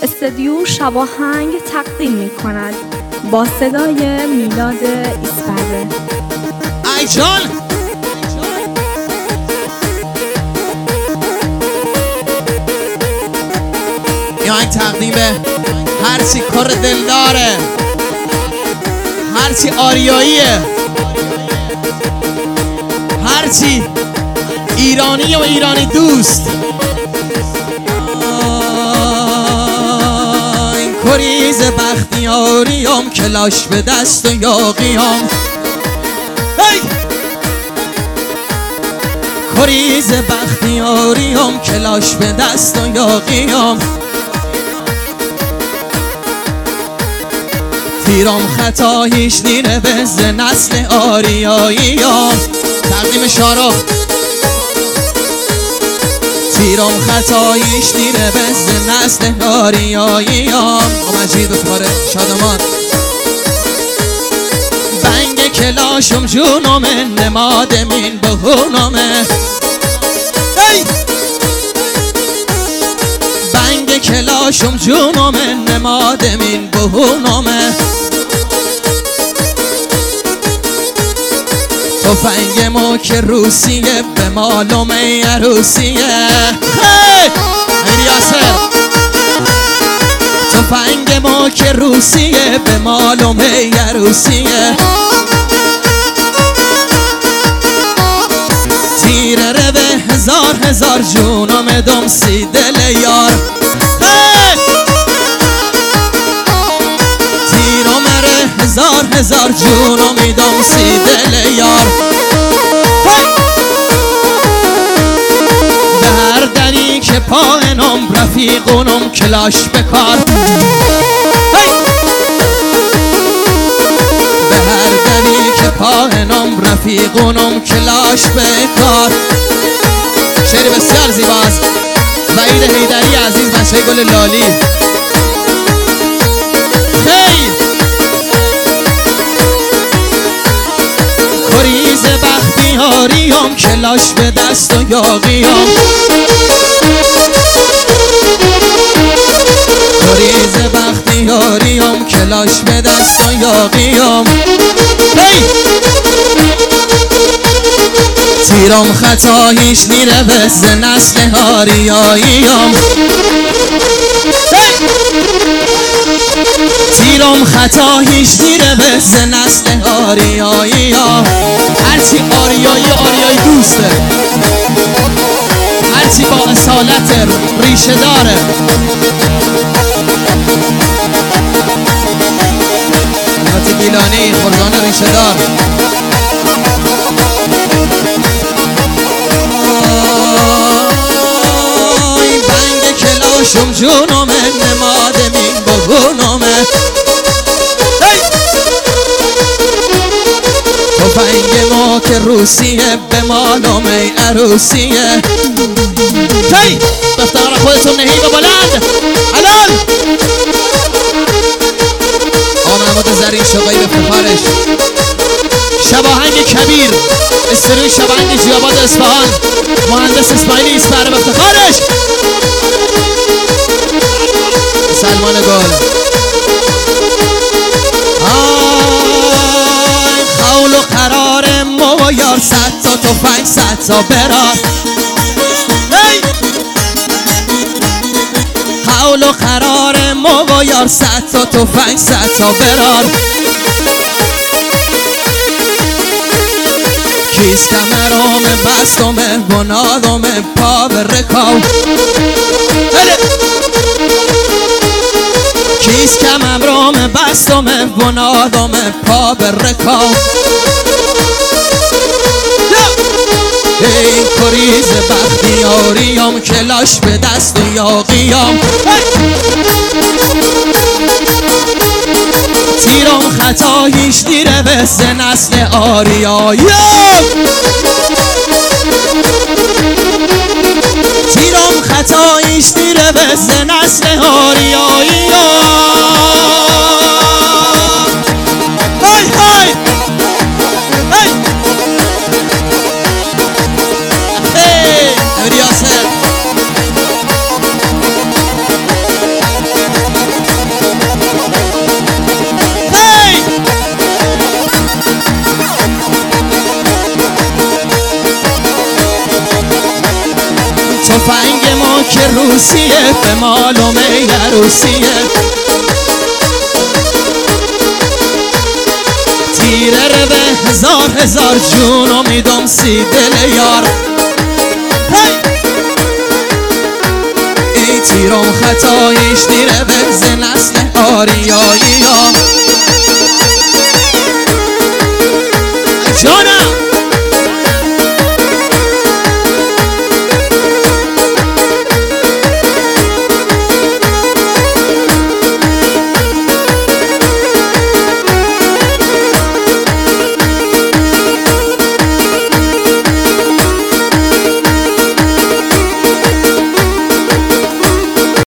استدیو شباهنگ تقدیم می کند با صدای میلاد ایسپره. ای جان این آهنگ تقدیم به هرچی کار دل داره، هرچی آریاییه، هرچی ایرانی و ایرانی دوست. این کریز بختیاریم کلاش به دست و یاقیم، کریز بختیاریم کلاش به دست و یاقیم. تیرم خطاییش نیره بز نسل آریاییم. تقدیم شارخ. تیرم خطاییش نیره بز نسل آریاییم. مجید و پاره شادمان بنگ کلاشم جونم نمادمین بهونمه. بنگ کلاشم جونم نمادمین بهونمه. تفنگ ما که روسیه به مالوم عروسیه. امیر یاسر. تفنگ ما که روسیه به مالوم عروسیه. تیره رو به هزار هزار جونم دمسی دل یار. تیرم رو هزار هزار جونم دمسی دل یار. به هر دری که پاینم رفیقونم کلاش بکار. به هر دری که پاینم رفیقونم کلاش بکار. شعر بسیار زیباست. وحید حیدری عزیز بچه گل لالی. خیلی کریز بختیاریم کلاش به دست و یاقیم. کریز بختیاریم کلاش به دست و یاقیم. تیرم خطاییش نیره بز نسل آریاییم. تیرم خطاییش نیره بز نسل آریاییم. هرچی آریایی دوسته، هرچی با اصالت ریشه داره. حیات گیلانی خردان ریشه دار. بنگ کلاشم جونم نمادمین بگونمه. تفنگ ما که روسیه به مالوم عروسیه. بفتار خودتون نهیب بلند حلال. محمود زرین شقایی به افتخارش. شباهنگ کبیر استروی شباهنگ جیاباد اصفهان مهندس اسماعیلی ایسپر به افتخارش. سلمان گل. خول و قرار ما و یار صد تا تفنگ صد تا برار. خول و قرار ما و یار صد تا تفنگ صد تا برار. کیس کمرام بستم بنادم پا به رکاو. کیس کمرام بستم بنادم پا به رکاو. این کریز بختیاریم کلاش به دست و یاقیم. تیرم خطاییش نیره بز نسل آریاییم. تیرم خطاییش نیره بز نسل آریاییم. امیر یاسر. تفنگ ما که روسیه به معلومه عروسیه تیره رو به هزار هزار جون امیدم سی دل یار ای تیرم خطایش دیره به ز نسل آریایی ها